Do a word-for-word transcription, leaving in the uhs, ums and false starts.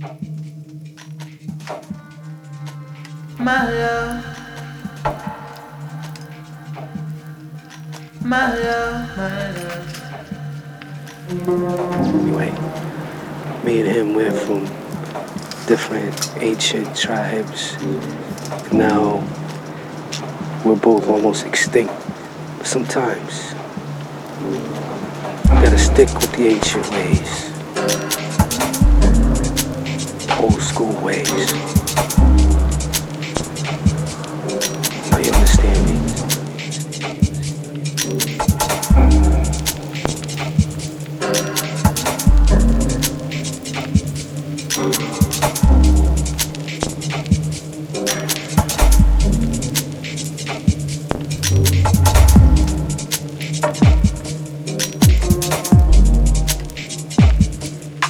My love, my love, my love. Anyway, me and him went from different ancient tribes. Now we're both almost extinct. But sometimes you gotta stick with the ancient ways, old school ways.